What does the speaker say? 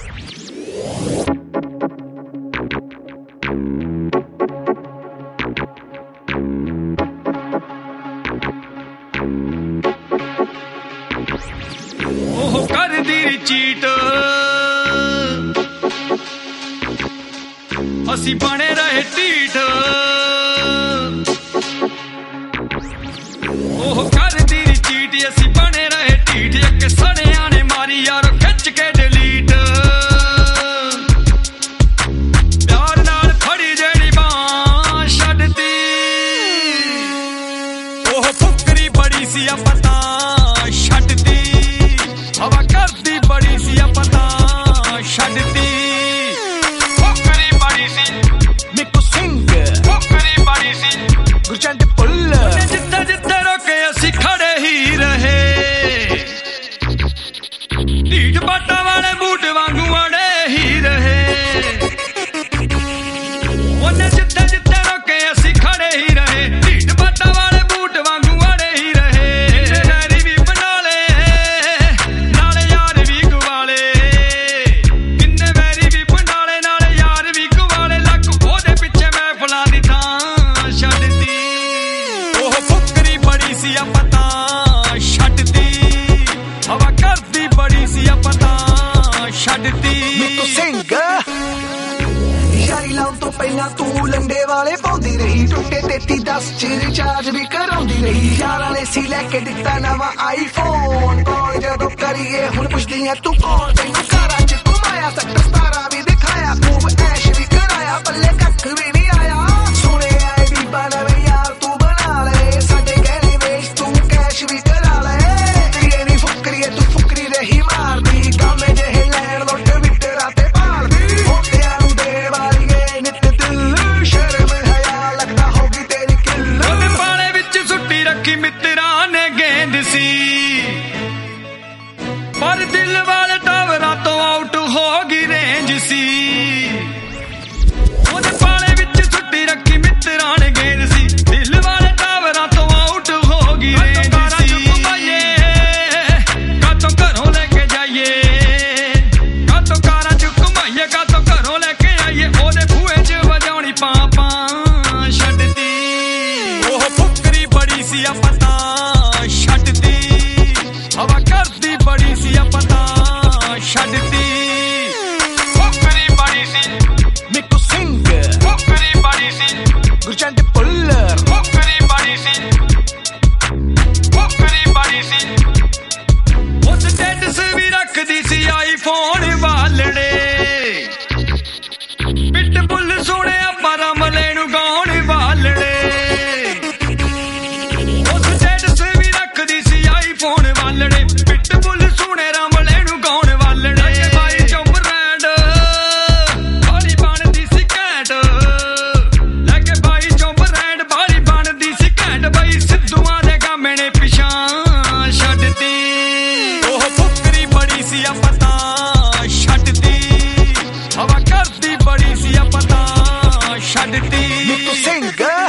ਉਹ ਕਰਦੀ ਚੀਟ ਅਸੀਂ ਬਣੇ ਰਹੇ ਢੀਠ ਉਹ ਕਰਦੀ ਚੀਟ ਅਸੀਂ ਬਣੇ ਰਹੇ ਢੀਠ ਇੱਕ ਸੜਿਆਂ ਨੇ ਮਾਰੀ ਯਾਰ ਖਿੱਚ ਕੇ ਡਿਲੀਟ ਪਿਆਰ ਨਾਲ ਫੜੀ ਜਿਹੜੀ ਬਾਂਹ ਛੱਡਤੀ ਉਹ ਫੁਕਰੀ ਬੜੀ ਸੀ ਆ ਪਤਾ ਛੱਡਦੀ ਹਵਾ ਕਰਦੀ ਬੜੀ ਸੀ ਆ ਪਤਾ ਛੱਡਦੀ ਫੁਕਰੀ ਬੜੀ ਸੀ ਮਿੱਕੂ ਸਿੰਘ ਫੁਕਰੀ ਬੜੀ ਸੀ ਗੁਰਚੰਦ ਪੁੱਲ ਜਿੱਥੇ ਜਿੱਥੇ ਰੋਕੇ ਅਸੀਂ ਖੜੇ ਹੀ ਰਹੇ ਢੀਠ ਬਾਟਾਂ ਵਾਲੇ ਬੂਟ ਵਾਂਗੂ ਅੜੇ ਹੀ ਰਹੇ ਉਹਨੇ ਜਿੱਥੇ ਜਿੱਥੇ ਰੋਕੇ ਅਸੀਂ ਖੜੇ ਹੀ ਰਹੇ ਢੀਠ ਬਾਟਾਂ ਵਾਲੇ ਬੂਟ ਵਾਂਗੂ ਅੜੇ ਹੀ ਰਹੇ ਨਹਿਰੀ ਵੀ ਬਣਾ ਲਏ ਨਾਲੇ ਯਾਰ ਵੀ ਗਵਾਲੇ ਕਿੰਨੇ ਵੈਰੀ ਵੀ ਬਣਾ ਲਏ ਨਾਲੇ ਯਾਰ ਵੀ ਗਵਾਲੇ ਲੱਕ ਉਹਦੇ ਪਿੱਛੇ ਮਹਿਫਲਾਂ ਦੀ ਥਾਂ ਛੱਡਦੀ ਉਹ ਫੁਕਰੀ ਬੜੀ ਸੀ ਆ ਪਤਾ ਛੱਡਦੀ ਹਵਾ ਕਰਦੀ ਬੜੀ ਸੀ ਆ ਪਤਾ ਛੱਡਦੀ ਮਿੱਕੂ ਸਿੰਘ ਯਾਰੀ ਲਾਉਣ ਤੋਂ ਪਹਿਲਾਂ ਤੂੰ ਲੰਡੇ ਵਾਲੇ ਪਾਉਂਦੀ ਰਹੀ ਟੁੱਟੇ 3310 ਚ ਰਿਚਾਰਜ ਵੀ ਕਰਾਉਂਦੀ ਰਹੀ ਯਾਰਾਂ ਨੇ ਸੀ ਲੈ ਕੇ ਦਿੱਤਾ ਨਵਾਂ ਆਈਫੋਨ ਕੌਣ ਜਦੋਂ ਕਰੀਏ ਹੁਣ ਪੁੱਛਦੀ ਐ ਤੂੰ ਕੌਣ ਤੈਨੂੰ ਘਰਾਂ ਚ ਘੁਮਾਇਆ ਸੱਟ 17 ਵੀ ਦਿਖਾਇਆ ਖੂਬ ਐਸ਼ ਵੀ ਕਰਾਇਆ ਪੱਲੇ ਕੱਖ ਵੀ ਨਹੀਂ ਆਇਆ ਸੁਣੇ ਆਏ ਵੀ ਬਣਵੇ ਯਾਰ ਤੂੰ ਬਣਾ ਲੈ ਸਾਡੇ ਗਹਿਣੇ ਵੇਚ ਤੂੰ ਕੈਸ਼ ਵੀ ਕਰਾ ਲੈ ਤੇਰੀ ਨੀ ਫੁਕਰੀ ਐ ਤੂੰ ਫੁਕਰੀ ਰਹੀ ਮਾਰਦੀ ਕਾਮੇ ਜਿਹੇ ਲੈਣ ਲੁੱਟ ਵਿਟਰਾਂ ਤੇ ਭਾਲਦੀ ਹੋਟਿਆਂ ਨੂੰ ਦੇਣ ਵਾਲੀ ਏ ਨਿੱਤ ਦਿਲ ਸ਼ਰਮ ਹਯਾ ਲੱਗਦਾ ਹੋਗੀ ਤੇਰੀ ਕਿੱਲ ਉਹਦੇ ਪਾਲੇ ਵਿੱਚ ਸੁੱਟੀ ਰੱਖੀ ਮਿੱਤਰਾਂ ਨੇ ਗੇਂਦ ਸੀ ਪਰ ਦਿਲ ਵਾਲੇ ਟਾਵਰਾਂ ਤੋਂ ਆਊਟ ਹੋ ਗਈ ਰੇਂਜ ਸੀ ਉਹਦੇ ਪਾਲੇ ਵਿੱਚ ਸੁੱਟੀ ਰੱਖੀ ਮਿੱਤਰਾਂ ਨੇ ਗੇਂਦ ਸੀ ਦਿਲ ਵਾਲੇ ਟਾਵਰਾਂ ਤੋਂ ਆਊਟ ਹੋ ਗਈ ਰੇਂਜ ਸੀ ਕਾਤੋਂ ਘਰੋਂ ਲੈ ਕੇ ਜਾਈਏ ਕਾਤੋਂ ਕਾਰਾਂ ਚ ਘੁਮਾਈਏ ਕਾਤੋਂ ਘਰੋਂ ਲੈ ਕੇ ਆਈਏ ਉਹਦੇ ਬੂਹੇ 'ਚ ਵਜਾਉਣੀ ਪਾਪਾਂ ਛੱਡਦੀ ਉਹ ਫੁਕਰੀ ਬੜੀ ਸੀ ਆ ਪਤਾ ਛੱਡਦੀ ਹਵਾ ਕਰਦੀ ਬੜੀ ਸੀ ਆ ਪਤਾ ਛੱਡਦੀ ਫੁਕਰੀ ਬੜੀ ਸੀ ਮਿੱਕੂ ਸਿੰਘ ਫੁਕਰੀ ਬੜੀ ਸੀ ਗੁਰਚੰਦ ਪੁੱਲ ਫੁਕਰੀ ਬੜੀ ਸੀ ਫੁਕਰੀ ਬੜੀ ਸੀ ਉਹ ਸਟੇਟਸ ਵੀ ਰੱਖਦੀ ਸੀ ਆਈਫੋਨ ਵਾਲੜੇ ਪਿੱਟ ਬੁੱਲ ਸੋਹਣਿਆ ਪਰ ਅਮਲੇ ਨੂੰ ਗਾਉਣ ਵਾਲੜੇ ਉਹ ਸਟੇਟਸ ਵੀ ਰੱਖਦੀ ਸੀ ਆਈਫੋਨ ਵਾਲੜੇ ਪਿੱਟ ਬੁੱਲ ਸੋਹਣੇ ਰਮਲੇ ਨੂੰ ਗਾਉਣ ਵਾਲੜੇ ਬਾਈ ਚੁੰਮ ਰੈਂਡ ਬਾਲੀ ਬਣਦੀ ਸੀ ਘੈਂਟ ਲੈ ਕੇ ਬਾਈ ਚੁੰਮ ਰੈਂਡ ਬਾਲੀ ਬਣਦੀ ਸੀ ਘੈਂਟ ਬਾਈ ਸਿੱਧੂਆਂ ਦੇ ਗਾਮੇ ਨੇ ਪਿਛਾਂ ਛੱਡਦੀ ਉਹ ਫੁਕਰੀ ਬੜੀ ਸੀ ਆ ਪਤਾ ਛੱਡਦੀ ਹਵਾ ਕਰਦੀ ਬੜੀ ਸੀ ਆ ਪਤਾ ਛੱਡਦੀ ਮਿੱਕੂ ਸਿੰਘ